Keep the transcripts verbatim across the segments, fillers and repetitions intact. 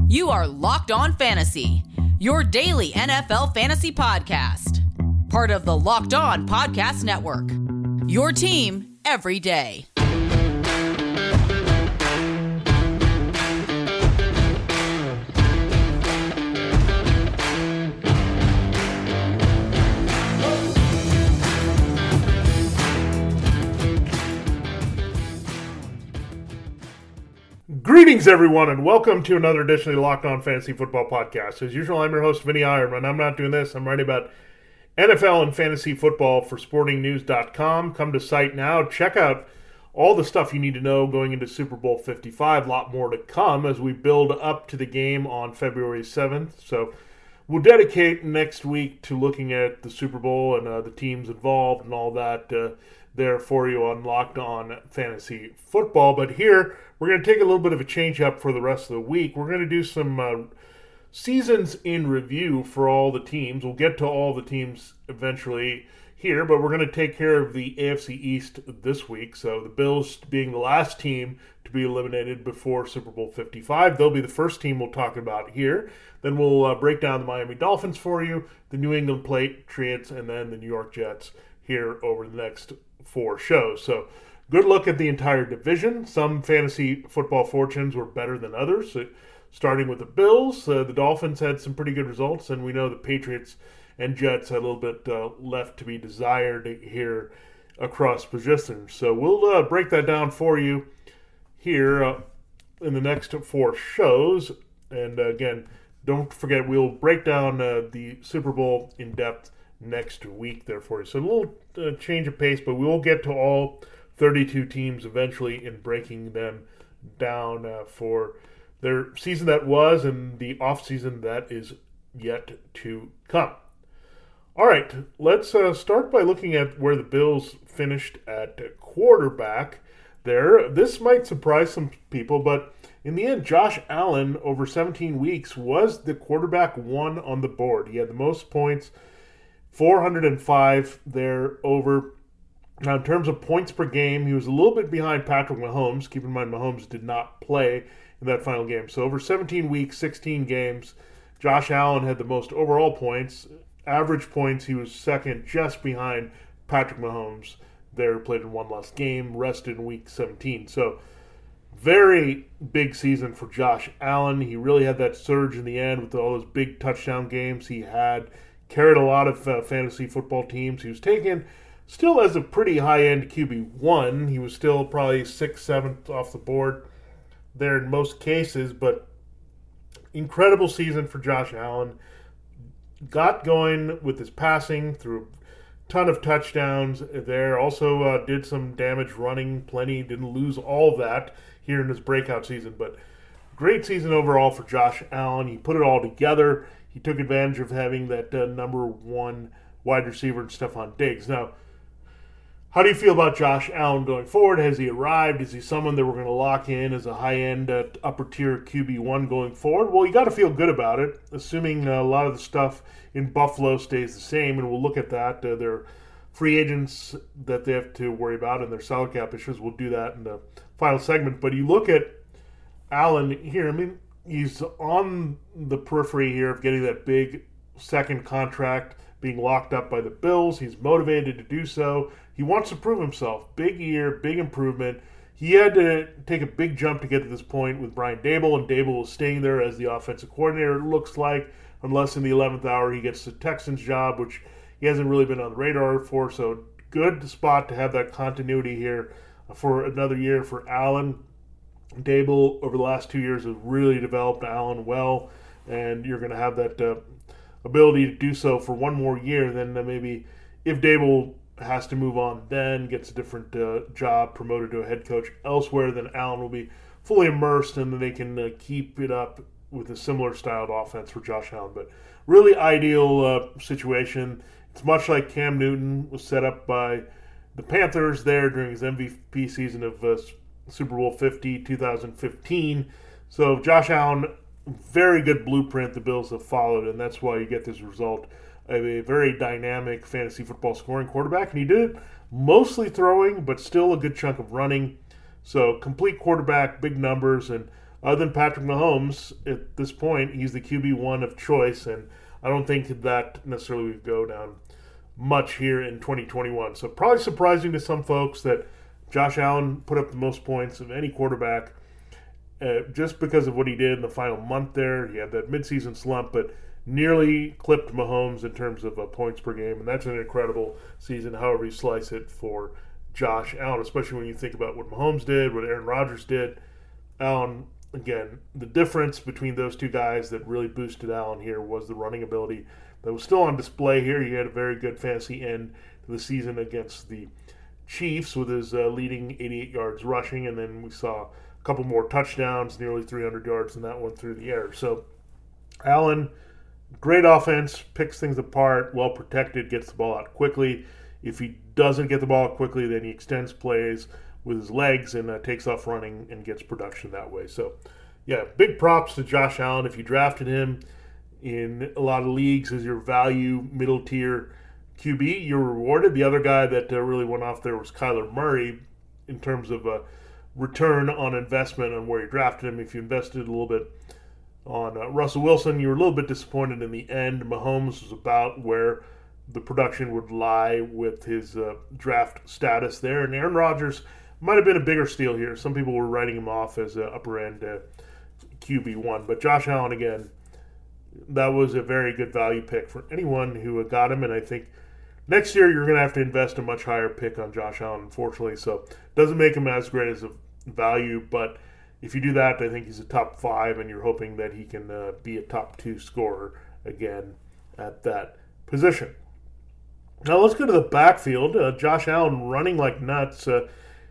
You are Locked On Fantasy, your daily N F L fantasy podcast. Part of the Locked On Podcast Network, your team every day. Greetings, everyone, and welcome to another edition of the Locked On Fantasy Football Podcast. As usual, I'm your host, Vinny Ironman. I'm not doing this. I'm writing about N F L and fantasy football for sporting news dot com. Come to site now. Check out all the stuff you need to know going into Super Bowl fifty-five. A lot more to come as we build up to the game on February seventh. So we'll dedicate next week to looking at the Super Bowl and uh, the teams involved and all that uh, there for you on Locked On Fantasy Football. But here, we're going to take a little bit of a change up for the rest of the week. We're going to do some uh, seasons in review for all the teams. We'll get to all the teams eventually here, but we're going to take care of the A F C East this week. So the Bills being the last team to be eliminated before Super Bowl fifty-five. They'll be the first team we'll talk about here. Then we'll uh, break down the Miami Dolphins for you, the New England Patriots, and then the New York Jets here over the next four shows. So good look at the entire division. Some fantasy football fortunes were better than others. So starting with the Bills, uh, the Dolphins had some pretty good results, and we know the Patriots and Jets had a little bit uh, left to be desired here across positions. So we'll uh, break that down for you here uh, in the next four shows. And uh, again, don't forget, we'll break down uh, the Super Bowl in depth next week there for you. So a little uh, change of pace, but we will get to all thirty-two teams eventually in breaking them down uh, for their season that was and the off-season that is yet to come. All right, let's uh, start by looking at where the Bills finished at quarterback there. This might surprise some people, but in the end, Josh Allen, over seventeen weeks, was the quarterback one on the board. He had the most points, four hundred five there over. Now, in terms of points per game, he was a little bit behind Patrick Mahomes. Keep in mind, Mahomes did not play in that final game. So over seventeen weeks, sixteen games, Josh Allen had the most overall points. Average points, he was second, just behind Patrick Mahomes. There, played in one less game, rested in week seventeen. So very big season for Josh Allen. He really had that surge in the end with all those big touchdown games he had. Carried a lot of uh, fantasy football teams. He was taken still as a pretty high-end Q B one. He was still probably sixth, seventh off the board there in most cases, but incredible season for Josh Allen. Got going with his passing through a ton of touchdowns there. Also uh, did some damage running, plenty. Didn't lose all of that here in his breakout season, but great season overall for Josh Allen. He put it all together. He took advantage of having that uh, number one wide receiver in Stephon Diggs. Now, how do you feel about Josh Allen going forward? Has he arrived? Is he someone that we're going to lock in as a high-end, uh, upper-tier Q B one going forward? Well, you got to feel good about it, assuming uh, a lot of the stuff in Buffalo stays the same, and we'll look at that. Uh, their free agents that they have to worry about and their salary cap issues. We'll do that in the final segment. But you look at Allen here, I mean, he's on the periphery here of getting that big second contract, being locked up by the Bills. He's motivated to do so. He wants to prove himself. Big year, big improvement. He had to take a big jump to get to this point with Brian Daboll, and Daboll was staying there as the offensive coordinator, it looks like, unless in the eleventh hour he gets the Texans job, which he hasn't really been on the radar for. So good spot to have that continuity here for another year for Allen. Daboll, over the last two years, has really developed Allen well, and you're going to have that uh, ability to do so for one more year. Then uh, maybe if Daboll has to move on, then gets a different uh, job, promoted to a head coach elsewhere, then Allen will be fully immersed, and then they can uh, keep it up with a similar styled offense for Josh Allen. But really ideal uh, situation. It's much like Cam Newton was set up by the Panthers there during his M V P season of uh, Super Bowl fifty, two thousand fifteen. So Josh Allen, very good blueprint the Bills have followed, and that's why you get this result of a very dynamic fantasy football scoring quarterback. And he did it mostly throwing, but still a good chunk of running. So complete quarterback, big numbers, and other than Patrick Mahomes, at this point, he's the Q B one of choice, and I don't think that necessarily would go down much here in twenty twenty-one. So probably surprising to some folks that Josh Allen put up the most points of any quarterback uh, just because of what he did in the final month there. He had that midseason slump, but nearly clipped Mahomes in terms of uh, points per game, and that's an incredible season, however you slice it, for Josh Allen, especially when you think about what Mahomes did, what Aaron Rodgers did. Allen, again, the difference between those two guys that really boosted Allen here was the running ability that was still on display here. He had a very good fantasy end to the season against the Chiefs with his uh, leading eighty-eight yards rushing, and then we saw a couple more touchdowns, nearly three hundred yards in that one through the air. So Allen, great offense, picks things apart, well protected, gets the ball out quickly. If he doesn't get the ball out quickly, then he extends plays with his legs and uh, takes off running and gets production that way. So, yeah, big props to Josh Allen. If you drafted him in a lot of leagues as your value middle tier Q B, you're rewarded. The other guy that uh, really went off there was Kyler Murray in terms of uh, return on investment on where you drafted him. If you invested a little bit on uh, Russell Wilson, you were a little bit disappointed in the end. Mahomes was about where the production would lie with his uh, draft status there. And Aaron Rodgers might have been a bigger steal here. Some people were writing him off as an upper-end uh, Q B one. But Josh Allen, again, that was a very good value pick for anyone who got him. And I think next year you're going to have to invest a much higher pick on Josh Allen, unfortunately. So it doesn't make him as great as a value. But if you do that, I think he's a top five, and you're hoping that he can uh, be a top two scorer again at that position. Now let's go to the backfield. Uh, Josh Allen running like nuts. Uh,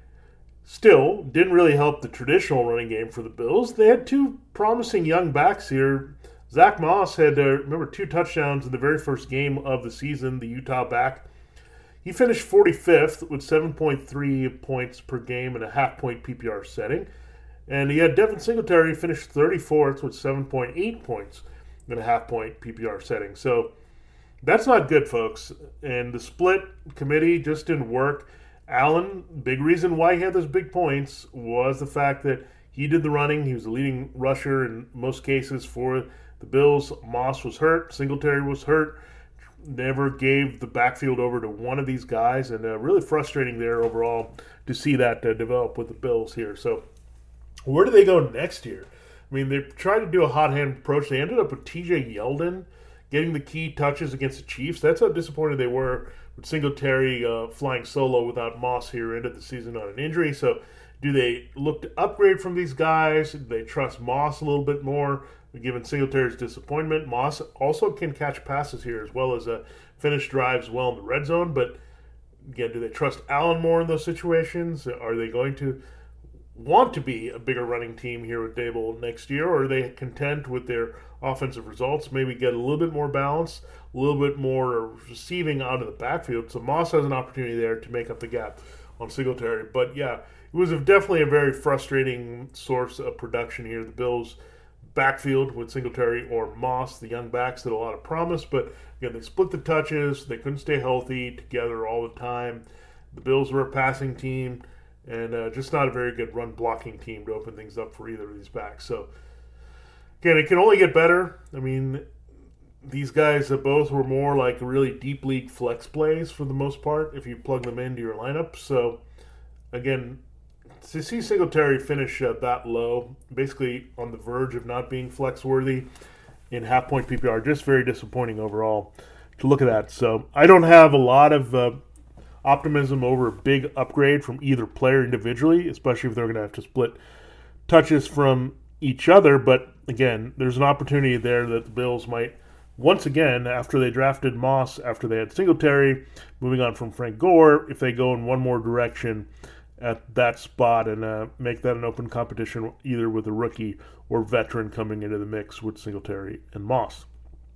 still, didn't really help the traditional running game for the Bills. They had two promising young backs here. Zach Moss had, uh, remember, two touchdowns in the very first game of the season, the Utah back. He finished forty-fifth with seven point three points per game in a half-point P P R setting. And he had Devin Singletary finish thirty-fourth with seven point eight points in a half-point P P R setting. So that's not good, folks. And the split committee just didn't work. Allen, big reason why he had those big points was the fact that he did the running. He was the leading rusher in most cases for the Bills. Moss was hurt. Singletary was hurt. Never gave the backfield over to one of these guys. And uh, really frustrating there overall to see that uh, develop with the Bills here. So where do they go next year? I mean, they tried to do a hot hand approach. They ended up with T J Yeldon getting the key touches against the Chiefs. That's how disappointed they were with Singletary uh, flying solo without Moss here, ended the season on an injury. So do they look to upgrade from these guys? Do they trust Moss a little bit more, given Singletary's disappointment? Moss also can catch passes here as well as uh, finish drives well in the red zone. But again, do they trust Allen more in those situations? Are they going to want to be a bigger running team here with Dable next year, or are they content with their offensive results? Maybe get a little bit more balance, a little bit more receiving out of the backfield. So Moss has an opportunity there to make up the gap on Singletary. But yeah, it was definitely a very frustrating source of production here. The Bills' backfield with Singletary or Moss, the young backs, had a lot of promise, but again, they split the touches. They couldn't stay healthy together all the time. The Bills were a passing team, and uh, just not a very good run blocking team to open things up for either of these backs. So again, it can only get better. I mean, these guys uh, both were more like really deep league flex plays for the most part if you plug them into your lineup. So again, to see Singletary finish uh, that low, basically on the verge of not being flex worthy in half point P P R, just very disappointing overall to look at that. So I don't have a lot of uh, optimism over a big upgrade from either player individually, especially if they're going to have to split touches from each other. But again, there's an opportunity there that the Bills might, once again, after they drafted Moss, after they had Singletary, moving on from Frank Gore, if they go in one more direction at that spot and uh, make that an open competition either with a rookie or veteran coming into the mix with Singletary and Moss.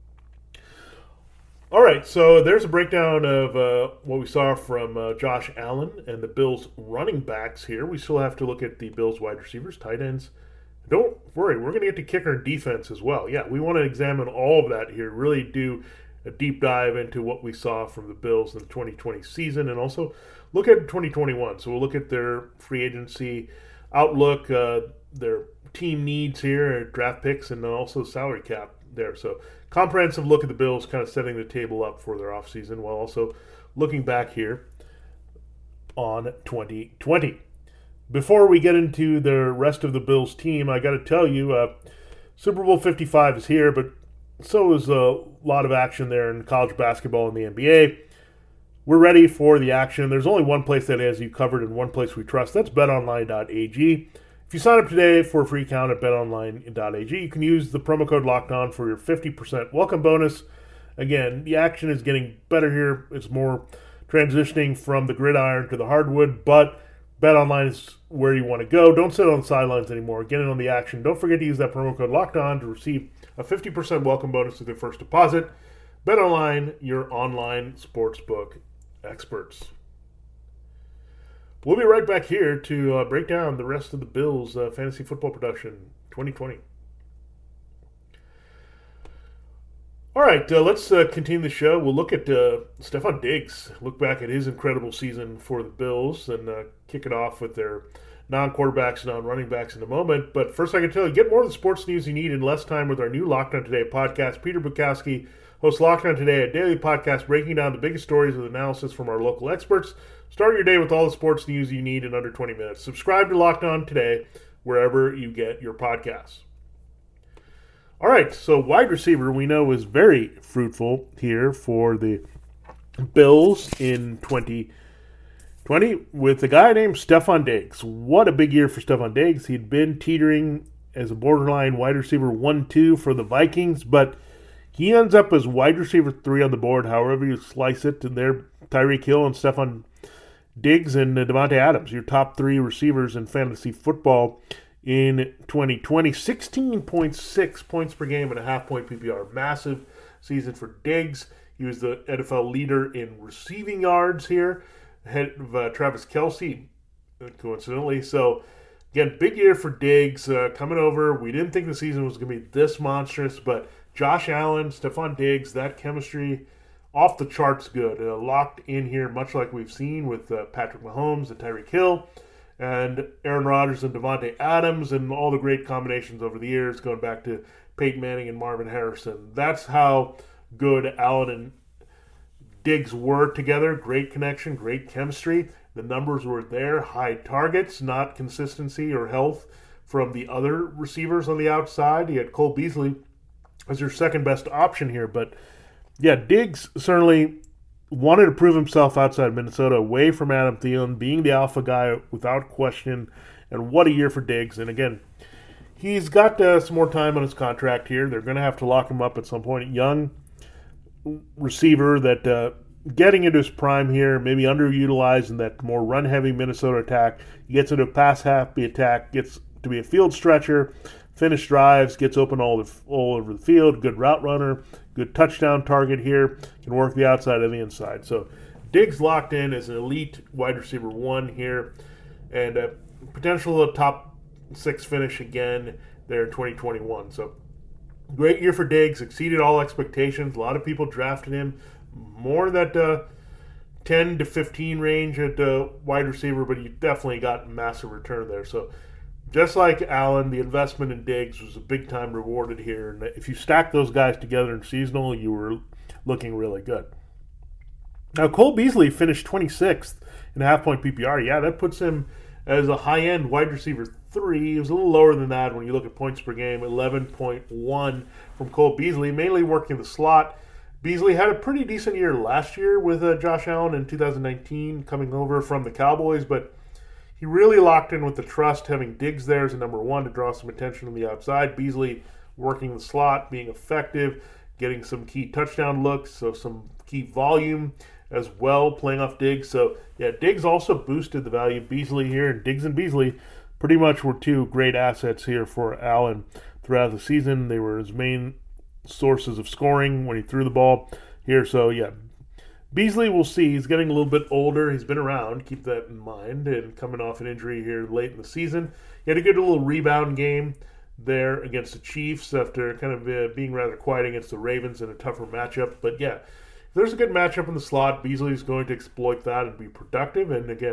All right, so there's a breakdown of uh, what we saw from uh, Josh Allen and the Bills running backs here. We still have to look at the Bills wide receivers, tight ends. Don't worry, we're going to get to kicker and defense as well. Yeah, we want to examine all of that here, really do a deep dive into what we saw from the Bills in the twenty twenty season, and also look at twenty twenty-one. So we'll look at their free agency outlook, uh, their team needs here, draft picks, and also salary cap there. So comprehensive look at the Bills, kind of setting the table up for their offseason while also looking back here on twenty twenty. Before we get into the rest of the Bills team, I got to tell you, uh, Super Bowl fifty-five is here, but so is a lot of action there in college basketball and the N B A. We're ready for the action. There's only one place that has you covered and one place we trust. That's bet online dot a g. If you sign up today for a free account at bet online dot a g, you can use the promo code LOCKEDON for your fifty percent welcome bonus. Again, the action is getting better here. It's more transitioning from the gridiron to the hardwood, but BetOnline is where you want to go. Don't sit on the sidelines anymore. Get in on the action. Don't forget to use that promo code LOCKEDON to receive a fifty percent welcome bonus with your first deposit. BetOnline, your online sportsbook experts. We'll be right back here to uh, break down the rest of the Bills' uh, fantasy football production twenty twenty. All right, uh, let's uh, continue the show. We'll look at uh, Stefon Diggs, look back at his incredible season for the Bills, and uh, kick it off with their non-quarterbacks and non-running backs in a moment. But first, I can tell you, get more of the sports news you need in less time with our new Locked On Today podcast. Peter Bukowski hosts Locked On Today, a daily podcast breaking down the biggest stories with analysis from our local experts. Start your day with all the sports news you need in under twenty minutes. Subscribe to Locked On Today wherever you get your podcasts. All right, so wide receiver we know is very fruitful here for the Bills in twenty twenty with a guy named Stefon Diggs. What a big year for Stefon Diggs. He'd been teetering as a borderline wide receiver one two for the Vikings, but he ends up as wide receiver three on the board, however you slice it. And there, Tyreek Hill and Stefon Diggs and uh, Davante Adams, your top three receivers in fantasy football in twenty twenty. sixteen point six points per game and a half-point P P R. Massive season for Diggs. He was the N F L leader in receiving yards here, ahead of uh, Travis Kelce, coincidentally. So, again, big year for Diggs uh, coming over. We didn't think the season was going to be this monstrous, but Josh Allen, Stefon Diggs, that chemistry off the charts good. Uh, locked in here, much like we've seen with uh, Patrick Mahomes and Tyreek Hill, and Aaron Rodgers and Davante Adams, and all the great combinations over the years, going back to Peyton Manning and Marvin Harrison. That's how good Allen and Diggs were together. Great connection, great chemistry. The numbers were there. High targets, not consistency or health from the other receivers on the outside. You had Cole Beasley as your second best option here. But, yeah, Diggs certainly wanted to prove himself outside Minnesota, away from Adam Thielen, being the alpha guy without question. And what a year for Diggs. And again, he's got uh, some more time on his contract here. They're going to have to lock him up at some point. Young receiver that uh, getting into his prime here, maybe underutilized in that more run-heavy Minnesota attack. He gets into a pass-happy attack, gets to be a field stretcher, finish drives, gets open all, the, all over the field, good route runner, good touchdown target here, can work the outside and the inside. So Diggs locked in as an elite wide receiver one here, and a potential top six finish again there in twenty twenty-one. So great year for Diggs, exceeded all expectations. A lot of people drafted him more that uh, ten to fifteen range at uh, wide receiver, but he definitely got massive return there. So just like Allen, the investment in Diggs was a big-time rewarded here. And if you stack those guys together in seasonal, you were looking really good. Now, Cole Beasley finished twenty-sixth in half-point P P R. Yeah, that puts him as a high-end wide receiver three. It was a little lower than that when you look at points per game, eleven point one from Cole Beasley, mainly working the slot. Beasley had a pretty decent year last year with uh, Josh Allen in two thousand nineteen, coming over from the Cowboys, but he really locked in with the trust, having Diggs there as a number one to draw some attention on the outside. Beasley working the slot, being effective, getting some key touchdown looks, so some key volume as well, playing off Diggs. So, yeah, Diggs also boosted the value of Beasley here, and Diggs and Beasley pretty much were two great assets here for Allen throughout the season. They were his main sources of scoring when he threw the ball here. So, yeah, Beasley, we'll see. He's getting a little bit older. He's been around. Keep that in mind. And coming off an injury here late in the season. He had a good little rebound game there against the Chiefs after kind of uh, being rather quiet against the Ravens in a tougher matchup. But, yeah, if there's a good matchup in the slot, Beasley is going to exploit that and be productive. And, again,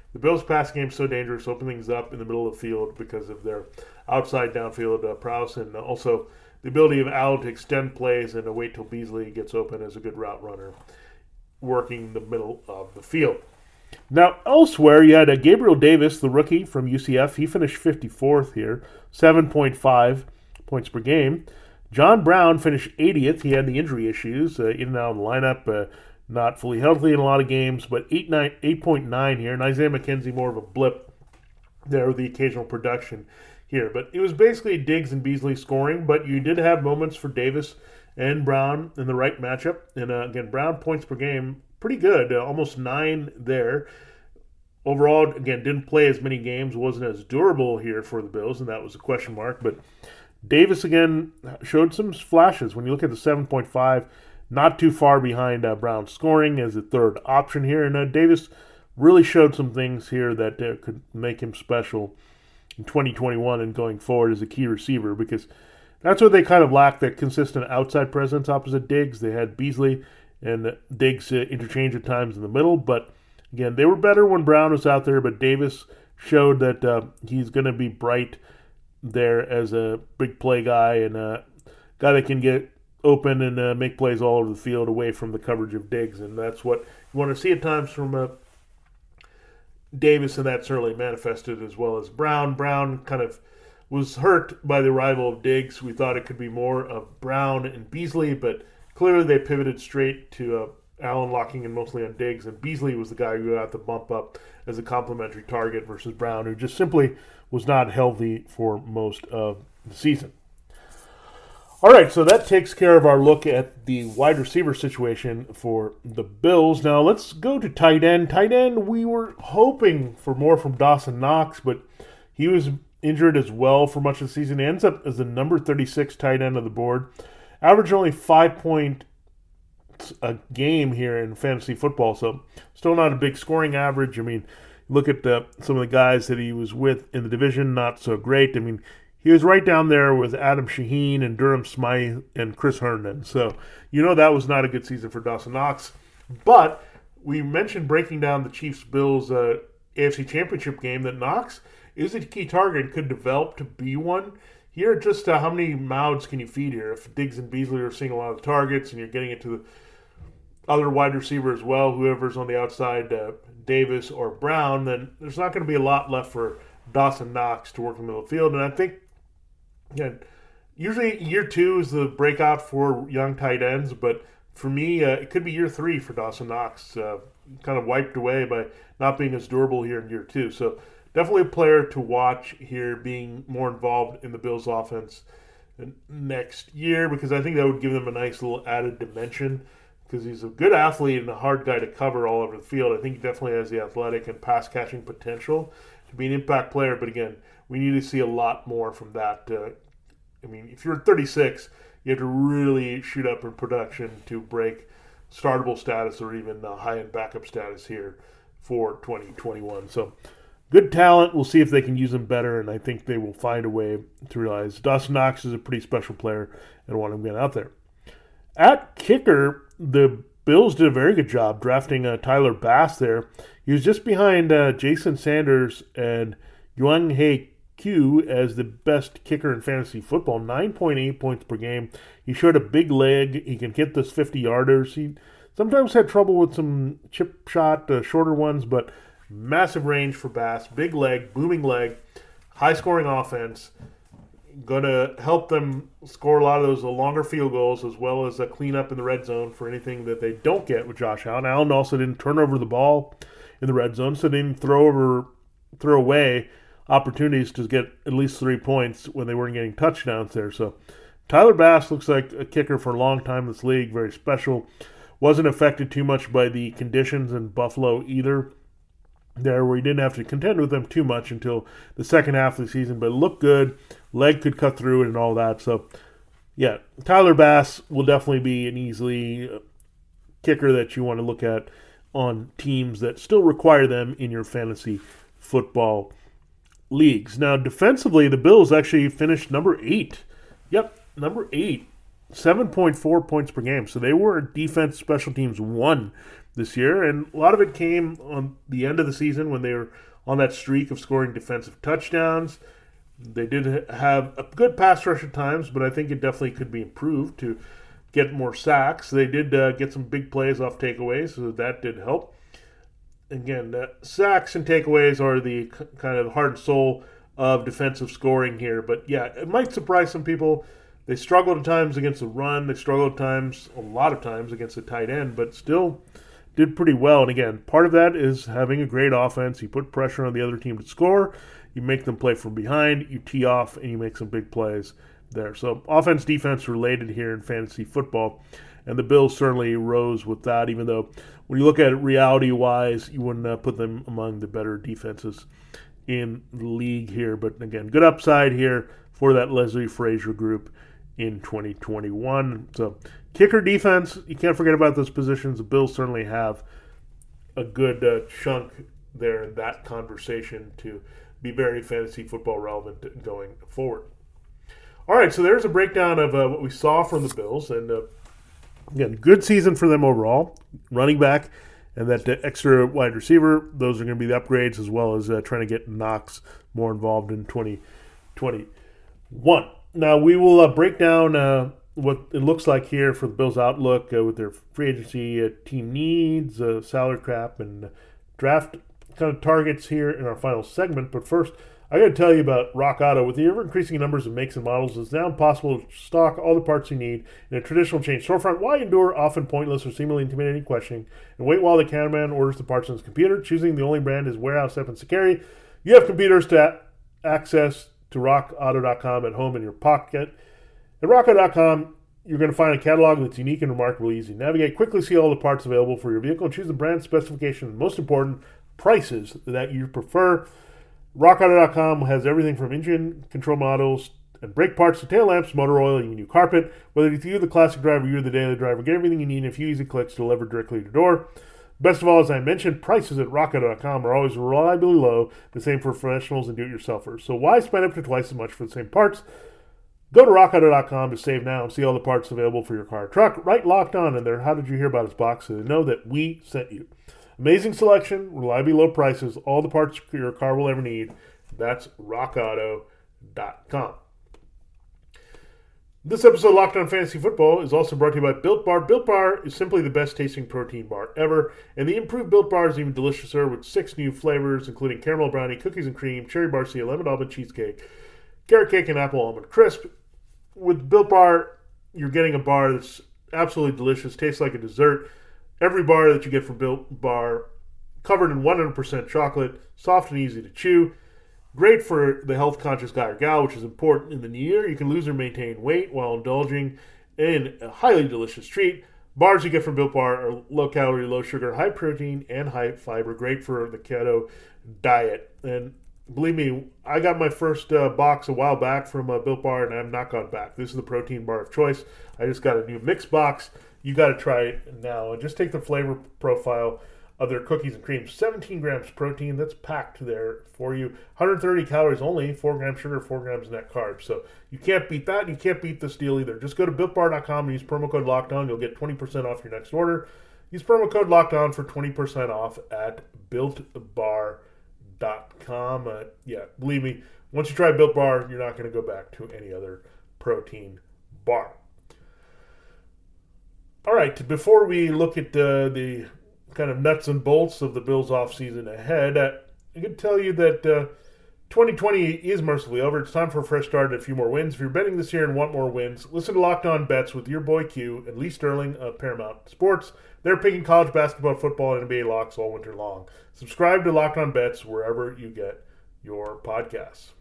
the Bills' pass game is so dangerous, open things up in the middle of the field because of their outside downfield uh, prowess, and also the ability of Allen to extend plays and to wait till Beasley gets open as a good route runner, working the middle of the field. Now, elsewhere, you had uh, Gabriel Davis, the rookie from U C F. He finished fifty-fourth here, seven point five points per game. John Brown finished eightieth. He had the injury issues, uh, in and out of the lineup, uh, not fully healthy in a lot of games, but eight point nine here. And Isaiah McKenzie, more of a blip there with the occasional production here. But it was basically Diggs and Beasley scoring, but you did have moments for Davis and Brown in the right matchup. And uh, again, Brown points per game, pretty good, uh, almost nine there. Overall, again, didn't play as many games, wasn't as durable here for the Bills, and that was a question mark. But Davis, again, showed some flashes. When you look at the seven point five, not too far behind uh, Brown scoring as a third option here. And uh, Davis really showed some things here that uh, could make him special in twenty twenty-one and going forward as a key receiver, because that's what they kind of lacked, that consistent outside presence opposite Diggs. They had Beasley and Diggs uh, interchange at times in the middle, but again, they were better when Brown was out there, but Davis showed that uh, he's going to be bright there as a big play guy and a guy that can get open and uh, make plays all over the field away from the coverage of Diggs, and that's what you want to see at times from uh, Davis, and that certainly manifested as well as Brown. Brown kind of was hurt by the arrival of Diggs. We thought it could be more of Brown and Beasley, but clearly they pivoted straight to uh, Allen locking in mostly on Diggs, and Beasley was the guy who got the bump up as a complementary target versus Brown, who just simply was not healthy for most of the season. All right, so that takes care of our look at the wide receiver situation for the Bills. Now let's go to tight end. Tight end, we were hoping for more from Dawson Knox, but he was injured as well for much of the season. He ends up as the number thirty-six tight end of the board. Averaged only five points a game here in fantasy football, so still not a big scoring average. I mean, look at the, some of the guys that he was with in the division, not so great. I mean, he was right down there with Adam Shaheen and Durham Smythe and Chris Herndon. So, you know that was not a good season for Dawson Knox. But we mentioned breaking down the Chiefs-Bills uh, A F C Championship game that Knox is a key target and could develop to be one. Here, just uh, how many mouths can you feed here? If Diggs and Beasley are seeing a lot of targets and you're getting it to the other wide receiver as well, whoever's on the outside, uh, Davis or Brown, then there's not going to be a lot left for Dawson Knox to work in the middle of the field. And I think, again, usually year two is the breakout for young tight ends, but for me, uh, it could be year three for Dawson Knox, uh, kind of wiped away by not being as durable here in year two. So definitely a player to watch here, being more involved in the Bills' offense next year, because I think that would give them a nice little added dimension, because he's a good athlete and a hard guy to cover all over the field. I think he definitely has the athletic and pass-catching potential to be an impact player, but again, we need to see a lot more from that. Uh, I mean, if you're thirty-six, you have to really shoot up in production to break startable status or even uh, high-end backup status here for twenty twenty-one. So, good talent. We'll see if they can use him better, and I think they will find a way to realize Dawson Knox is a pretty special player and want him to get out there. At kicker, the Bills did a very good job drafting uh, Tyler Bass there. He was just behind uh, Jason Sanders and Young Hae Koo as the best kicker in fantasy football, nine point eight points per game. He showed a big leg. He can hit those fifty-yarders. He sometimes had trouble with some chip shot, uh, shorter ones, but massive range for Bass. Big leg, booming leg, high-scoring offense. Going to help them score a lot of those longer field goals, as well as a clean up in the red zone for anything that they don't get with Josh Allen. Allen also didn't turn over the ball in the red zone, so they didn't throw over, throw away opportunities to get at least three points when they weren't getting touchdowns there. So Tyler Bass looks like a kicker for a long time in this league, very special. Wasn't affected too much by the conditions in Buffalo either, there where he didn't have to contend with them too much until the second half of the season, but it looked good. Leg could cut through it and all that. So, yeah, Tyler Bass will definitely be an easily kicker that you want to look at on teams that still require them in your fantasy football leagues. Now, defensively, the Bills actually finished number eight. Yep, number eight. seven point four points per game. So they were defense special teams one this year, and a lot of it came on the end of the season when they were on that streak of scoring defensive touchdowns. They did have a good pass rush at times, but I think it definitely could be improved to get more sacks. They did uh, get some big plays off takeaways, so that did help. Again, uh, sacks and takeaways are the c- kind of heart and soul of defensive scoring here. But yeah, it might surprise some people. They struggled at times against the run. They struggled at times, a lot of times, against the tight end, but still did pretty well. And again, part of that is having a great offense. You put pressure on the other team to score. You make them play from behind. You tee off, and you make some big plays there. So offense-defense related here in fantasy football. And the Bills certainly rose with that, even though when you look at it reality-wise, you wouldn't uh, put them among the better defenses in the league here. But again, good upside here for that Leslie Frazier group in twenty twenty-one. So kicker defense, you can't forget about those positions. The Bills certainly have a good uh, chunk there in that conversation to be very fantasy football relevant going forward. All right, so there's a breakdown of uh, what we saw from the Bills. And uh, again, good season for them overall. Running back and that uh, extra wide receiver, those are going to be the upgrades, as well as uh, trying to get Knox more involved in twenty twenty-one. Now, we will uh, break down uh, what it looks like here for the Bills' outlook uh, with their free agency, uh, team needs, uh, salary cap, and draft kind of targets here in our final segment. But first, I got to tell you about Rock Auto. With the ever-increasing numbers of makes and models, it's now impossible to stock all the parts you need in a traditional chain storefront. Why endure often pointless or seemingly intimidating questioning and wait while the cameraman orders the parts on his computer? Choosing the only brand his warehouse happens to carry. You have computers to a- access to rock auto dot com at home in your pocket. At rock auto dot com, you're going to find a catalog that's unique and remarkably easy to navigate. Quickly see all the parts available for your vehicle and choose the brand, specification, and most important, prices that you prefer. rock auto dot com has everything from engine control models and brake parts to tail lamps, motor oil, and new carpet. Whether it's you, the classic driver, you're the daily driver, get everything you need in a few easy clicks delivered directly to your door. Best of all, as I mentioned, prices at rock auto dot com are always reliably low, the same for professionals and do-it-yourselfers. So why spend up to twice as much for the same parts? Go to rock auto dot com to save now and see all the parts available for your car or truck. Right locked on in there, how did you hear about us box, so they know that we sent you. Amazing selection, reliably low prices, all the parts your car will ever need. That's rock auto dot com. This episode of Locked On Fantasy Football is also brought to you by Built Bar. Built Bar is simply the best tasting protein bar ever, and the improved Built Bar is even deliciouser with six new flavors, including caramel brownie, cookies and cream, cherry barcia, lemon almond cheesecake, carrot cake, and apple almond crisp. With Built Bar, you're getting a bar that's absolutely delicious, tastes like a dessert. Every bar that you get from Built Bar, covered in one hundred percent chocolate, soft and easy to chew. Great for the health-conscious guy or gal, which is important in the new year. You can lose or maintain weight while indulging in a highly delicious treat. Bars you get from Built Bar are low-calorie, low-sugar, high-protein, and high-fiber. Great for the keto diet. And believe me, I got my first uh, box a while back from uh, Built Bar, and I've not gone back. This is the protein bar of choice. I just got a new mix box. You got to try it now. And just take the flavor profile of their cookies and cream. seventeen grams protein, that's packed there for you. one hundred thirty calories only, four grams sugar, four grams net carbs. So you can't beat that, and you can't beat this deal either. Just go to built bar dot com and use promo code LOCKEDON. You'll get twenty percent off your next order. Use promo code LOCKEDON for twenty percent off at built bar dot com. Uh, yeah, believe me, once you try Built Bar, you're not going to go back to any other protein bar. All right, before we look at uh, the kind of nuts and bolts of the Bills offseason ahead, uh, I can tell you that uh, twenty twenty is mercifully over. It's time for a fresh start and a few more wins. If you're betting this year and want more wins, listen to Locked On Bets with your boy Q and Lee Sterling of Paramount Sports. They're picking college basketball, football, and N B A locks all winter long. Subscribe to Locked On Bets wherever you get your podcasts.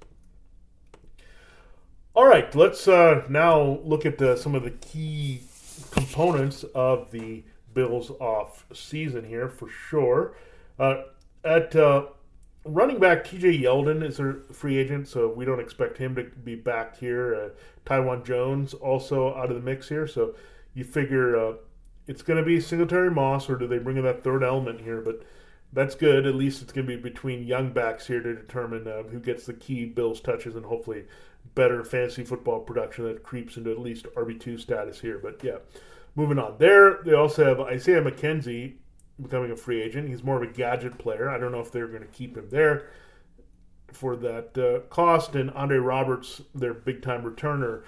All right, let's uh, now look at uh, some of the key components of the Bills off season here for sure. Uh, at uh, running back, T J Yeldon is a free agent, so we don't expect him to be back here. Uh, Taiwan Jones also out of the mix here, so you figure uh, it's going to be Singletary Moss, or do they bring in that third element here? But that's good. At least it's going to be between young backs here to determine uh, who gets the key Bills touches and hopefully better fantasy football production that creeps into at least R B two status here. But yeah, moving on. There, they also have Isaiah McKenzie, becoming a free agent. He's more of a gadget player. I don't know if they're going to keep him there for that uh, cost. And Andre Roberts, their big-time returner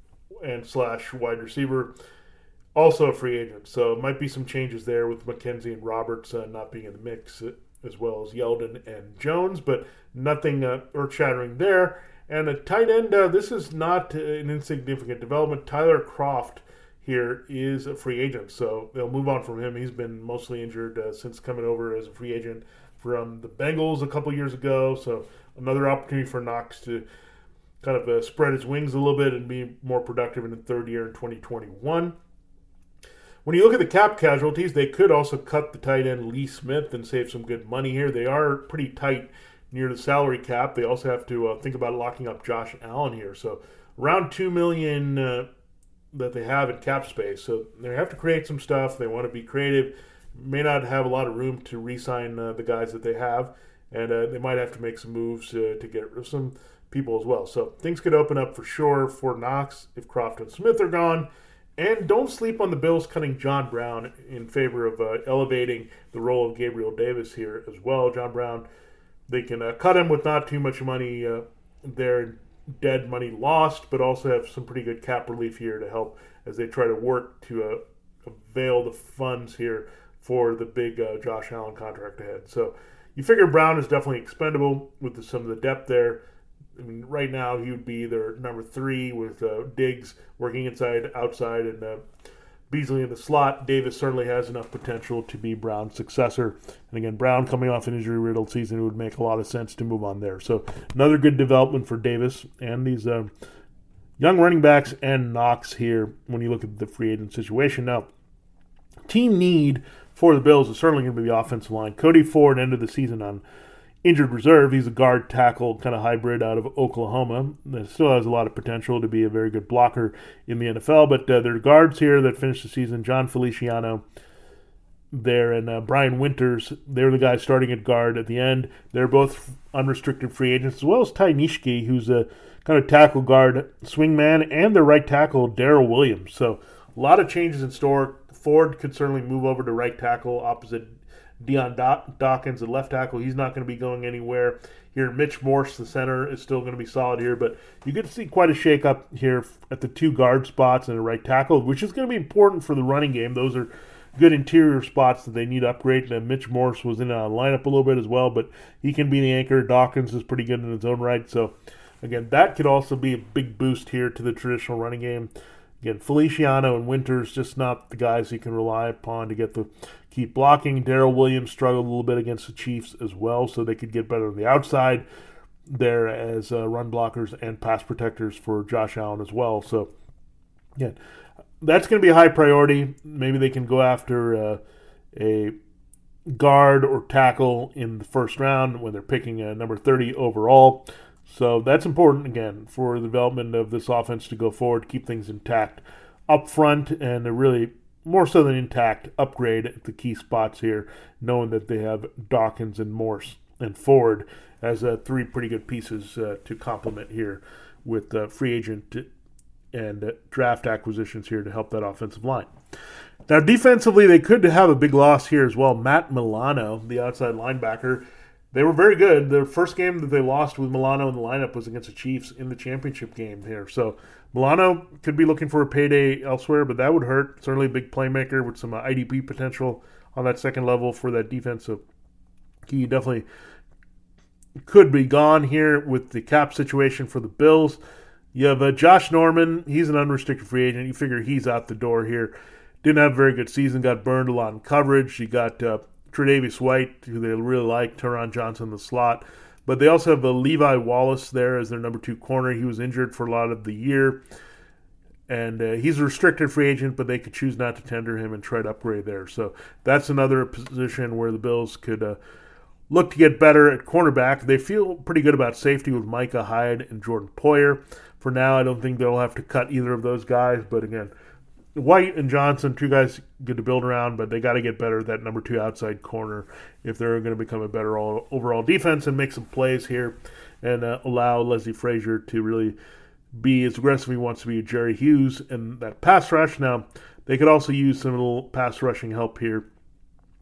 and slash wide receiver, also a free agent. So it might be some changes there with McKenzie and Roberts uh, not being in the mix, as well as Yeldon and Jones, but nothing uh, earth-shattering there. And a tight end, uh, this is not an insignificant development. Tyler Kroft here is a free agent, so they'll move on from him. He's been mostly injured uh, since coming over as a free agent from the Bengals a couple years ago, so another opportunity for Knox to kind of uh, spread his wings a little bit and be more productive in the third year in twenty twenty-one. When you look at the cap casualties, they could also cut the tight end Lee Smith and save some good money here. They are pretty tight near the salary cap. They also have to uh, think about locking up Josh Allen here. So around two million dollars uh, that they have in cap space. So they have to create some stuff. They want to be creative. May not have a lot of room to re-sign uh, the guys that they have. And uh, they might have to make some moves uh, to get rid of some people as well. So things could open up for sure for Knox if Kroft and Smith are gone. And don't sleep on the Bills cutting John Brown in favor of uh, elevating the role of Gabriel Davis here as well. John Brown, they can uh, cut him with not too much money uh, there, dead money lost, but also have some pretty good cap relief here to help as they try to work to uh, avail the funds here for the big uh, Josh Allen contract ahead. So you figure Brown is definitely expendable with the, some of the depth there. I mean, right now he would be their number three with uh, Diggs working inside, outside, and uh, Beasley in the slot. Davis certainly has enough potential to be Brown's successor. And again, Brown coming off an injury-riddled season, it would make a lot of sense to move on there. So another good development for Davis and these uh, young running backs and Knox here when you look at the free agent situation. Now, team need for the Bills is certainly going to be the offensive line. Cody Ford ended the season on injured reserve. He's a guard tackle kind of hybrid out of Oklahoma. That still has a lot of potential to be a very good blocker in the N F L. But uh, there are guards here that finished the season. John Feliciano there and uh, Brian Winters. They're the guys starting at guard at the end. They're both unrestricted free agents, as well as Ty Nishke, who's a kind of tackle guard swingman, and their right tackle, Darrell Williams. So a lot of changes in store. Ford could certainly move over to right tackle opposite Deion Dawkins, the left tackle. He's not going to be going anywhere. Here, Mitch Morse, the center, is still going to be solid here, but you could see quite a shakeup here at the two guard spots and the right tackle, which is going to be important for the running game. Those are good interior spots that they need to upgrade. And Mitch Morse was in a lineup a little bit as well, but he can be the anchor. Dawkins is pretty good in his own right. So, again, that could also be a big boost here to the traditional running game. Again, Feliciano and Winters, just not the guys you can rely upon to get the keep blocking. Darrell Williams struggled a little bit against the Chiefs as well, so they could get better on the outside there as uh, run blockers and pass protectors for Josh Allen as well. So, yeah, that's going to be a high priority. Maybe they can go after uh, a guard or tackle in the first round when they're picking a number thirty overall. So that's important, again, for the development of this offense to go forward, keep things intact up front, and a really, more so than intact, upgrade at the key spots here, knowing that they have Dawkins and Morse and Ford as uh, three pretty good pieces uh, to complement here with uh, free agent and uh, draft acquisitions here to help that offensive line. Now, defensively, they could have a big loss here as well. Matt Milano, the outside linebacker, they were very good. The first game that they lost with Milano in the lineup was against the Chiefs in the championship game here. So Milano could be looking for a payday elsewhere, but that would hurt. Certainly a big playmaker with some I D P potential on that second level for that defense. So he definitely could be gone here with the cap situation for the Bills. You have uh, Josh Norman. He's an unrestricted free agent. You figure he's out the door here. Didn't have a very good season. Got burned a lot in coverage. You got uh, Tre'Davious White, who they really like, Teron Johnson in the slot. But they also have a Levi Wallace there as their number two corner. He was injured for a lot of the year. And uh, he's a restricted free agent, but they could choose not to tender him and try to upgrade there. So that's another position where the Bills could uh, look to get better at cornerback. They feel pretty good about safety with Micah Hyde and Jordan Poyer. For now, I don't think they'll have to cut either of those guys. But again, White and Johnson, two guys good to build around, but they got to get better at that number two outside corner if they're going to become a better all, overall defense and make some plays here and uh, allow Leslie Frazier to really be as aggressive as he wants to be, Jerry Hughes, and that pass rush. Now, they could also use some little pass rushing help here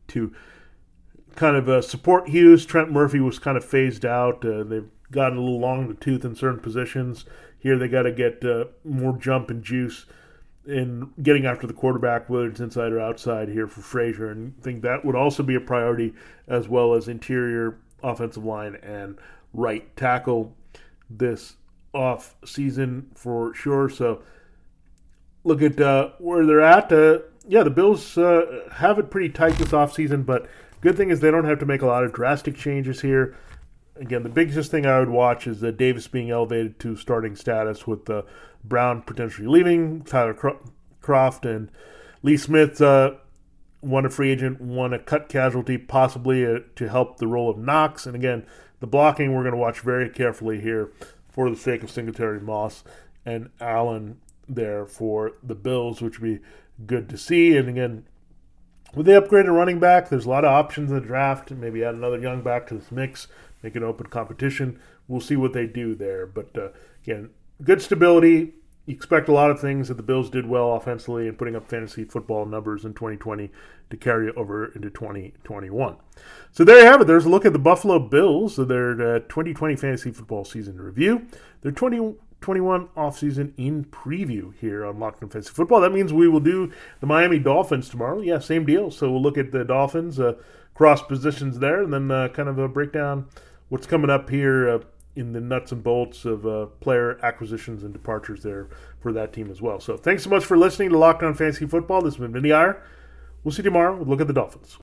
to kind of uh, support Hughes. Trent Murphy was kind of phased out. Uh, they've gotten a little long in the tooth in certain positions. Here they got to get uh, more jump and juice in getting after the quarterback, whether it's inside or outside here for Frazier. And I think that would also be a priority, as well as interior offensive line and right tackle this off season for sure. So look at uh, where they're at. Uh, yeah, the Bills uh, have it pretty tight this offseason, but good thing is they don't have to make a lot of drastic changes here. Again, the biggest thing I would watch is uh, Davis being elevated to starting status with uh, Brown potentially leaving, Tyler Croft and Lee Smith, uh, one a free agent, one a cut casualty, possibly uh, to help the role of Knox. And again, the blocking we're going to watch very carefully here for the sake of Singletary, Moss, and Allen there for the Bills, which would be good to see. And again, with the upgraded running back, there's a lot of options in the draft. Maybe add another young back to this mix, make an open competition. We'll see what they do there. But uh, again, good stability. You expect a lot of things that the Bills did well offensively and putting up fantasy football numbers in twenty twenty to carry over into twenty twenty-one. So there you have it. There's a look at the Buffalo Bills, so their uh, twenty twenty fantasy football season review. Their twenty twenty-one offseason in preview here on Locked On Fantasy Football. That means we will do the Miami Dolphins tomorrow. Yeah, same deal. So we'll look at the Dolphins, uh, cross positions there, and then uh, kind of a breakdown what's coming up here uh, in the nuts and bolts of uh, player acquisitions and departures there for that team as well. So thanks so much for listening to Locked On Fantasy Football. This has been Vinny Iyer. We'll see you tomorrow. We'll look at the Dolphins.